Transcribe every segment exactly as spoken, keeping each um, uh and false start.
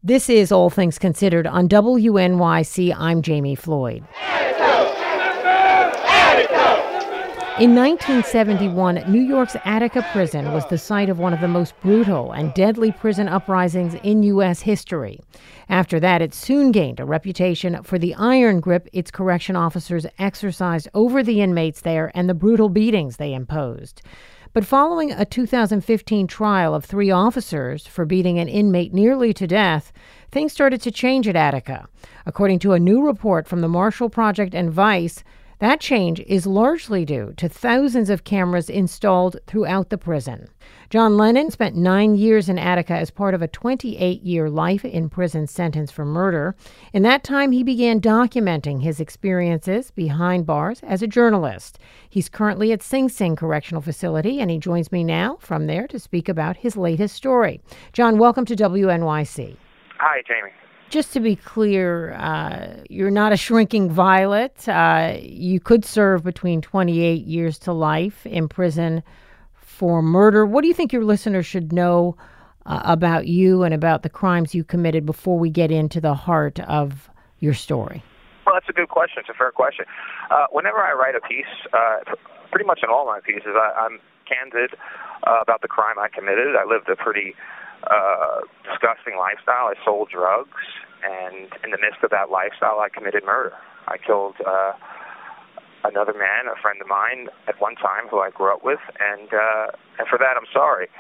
This is All Things Considered on W N Y C. I'm Jamie Floyd. In nineteen seventy-one, New York's Attica prison was the site of one of the most brutal and deadly prison uprisings in U S history. After that, it soon gained a reputation for the iron grip its correction officers exercised over the inmates there and the brutal beatings they imposed. But following a two thousand fifteen trial of three officers for beating an inmate nearly to death, things started to change at Attica. According to a new report from the Marshall Project and Vice, that change is largely due to thousands of cameras installed throughout the prison. John Lennon spent nine years in Attica as part of a twenty-eight-year life in prison sentence for murder. In that time, he began documenting his experiences behind bars as a journalist. He's currently at Sing Sing Correctional Facility, and he joins me now from there to speak about his latest story. John, welcome to W N Y C. Hi, Jamie. Just to be clear, uh, you're not a shrinking violet. Uh, you could serve between twenty-eight years to life in prison for murder. What do you think your listeners should know uh, about you and about the crimes you committed before we get into the heart of your story? Well, that's a good question. It's a fair question. Uh, whenever I write a piece, uh, pretty much in all my pieces, I, I'm candid uh, about the crime I committed. I lived a pretty uh, disgusting lifestyle. I sold drugs, and in the midst of that lifestyle, I committed murder. I killed uh, another man, a friend of mine, at one time who I grew up with, and uh, and for that, I'm sorry.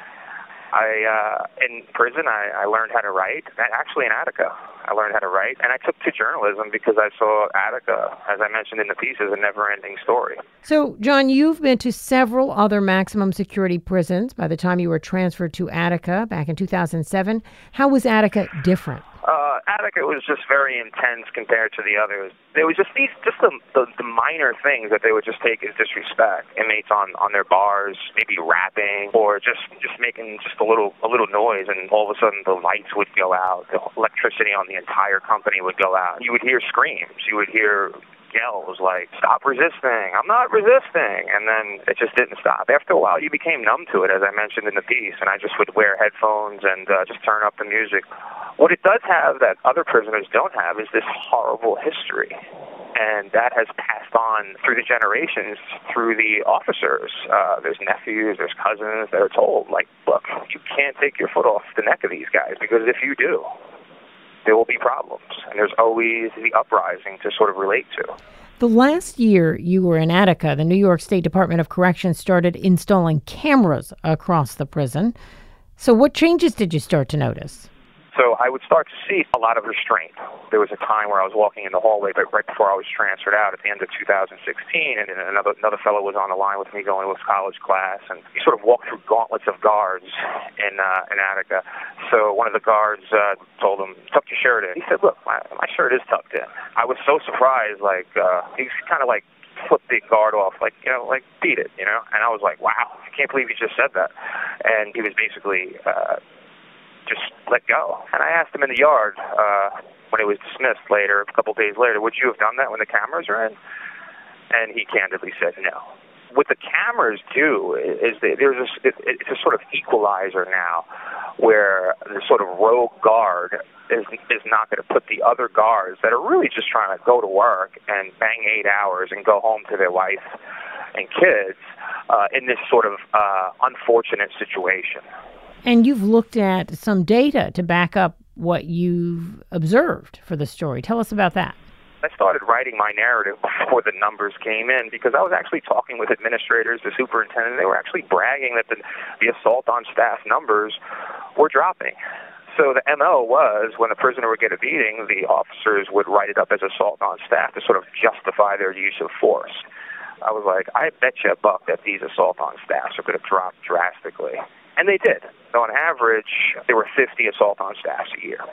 I uh, in prison, I, I learned how to write. Actually, in Attica, I learned how to write, and I took to journalism because I saw Attica, as I mentioned in the piece, as a never-ending story. So, John, you've been to several other maximum security prisons by the time you were transferred to Attica back in two thousand seven. How was Attica different? Uh, Attica was just very intense compared to the others. There was just these, just the, the the minor things that they would just take as disrespect. Inmates on, on their bars, maybe rapping or just, just making just a little a little noise, and all of a sudden the lights would go out. The electricity on the entire company would go out. You would hear screams. You would hear yells like, "Stop resisting, I'm not resisting," and then it just didn't stop. After a while, you became numb to it, as I mentioned in the piece, and I just would wear headphones and uh, just turn up the music. What it does have that other prisoners don't have is this horrible history, and that has passed on through the generations, through the officers. Uh, there's nephews, there's cousins that are told, like, look, you can't take your foot off the neck of these guys, because if you do, there will be problems, and there's always the uprising to sort of relate to. The last year you were in Attica, the New York State Department of Corrections started installing cameras across the prison. So what changes did you start to notice? So I would start to see a lot of restraint. There was a time where I was walking in the hallway, but right before I was transferred out at the end of two thousand sixteen, and another another fellow was on the line with me going to his college class, and you sort of walk through gauntlets of guards in uh, in Attica. So one of the guards uh, told him, "Tuck your shirt in." He said, "Look, my, my shirt is tucked in." I was so surprised, like, uh, he was kind of like, flipped the guard off, like, you know, like, beat it, you know? And I was like, wow, I can't believe you just said that. And he was basically uh, just let go. And I asked him in the yard uh, when it was dismissed later, a couple days later, would you have done that when the cameras are in? And he candidly said no. What the cameras do is they, there's a, it, it's a sort of equalizer now, where the sort of rogue guard is is not going to put the other guards that are really just trying to go to work and bang eight hours and go home to their wife and kids uh, in this sort of uh, unfortunate situation. And you've looked at some data to back up what you've observed for the story. Tell us about that. I started writing my narrative before the numbers came in, because I was actually talking with administrators, the superintendent. They were actually bragging that the, the assault on staff numbers were dropping. So the M O was, when a prisoner would get a beating, the officers would write it up as assault on staff to sort of justify their use of force. I was like, I bet you a buck that these assault on staffs are going to drop drastically. And they did. So on average, there were fifty assault on staffs a year.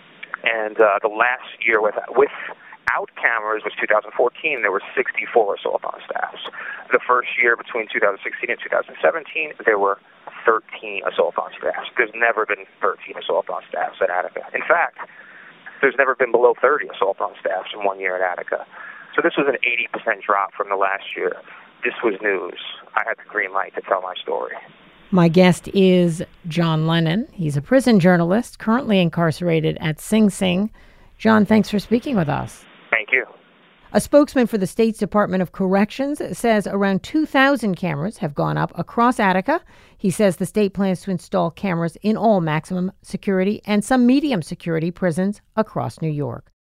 And uh, the last year with without cameras was two thousand fourteen. There were sixty-four assault on staffs. The first year between two thousand sixteen and two thousand seventeen, there were thirteen assault on staffs. There's never been thirteen assault on staffs at Attica. In fact, there's never been below thirty assault on staffs in one year at Attica. So this was an eighty percent drop from the last year. This was news. I had the green light to tell my story. My guest is John Lennon. He's a prison journalist currently incarcerated at Sing Sing. John, thanks for speaking with us. Thank you. A spokesman for the state's Department of Corrections says around two thousand cameras have gone up across Attica. He says the state plans to install cameras in all maximum security and some medium security prisons across New York.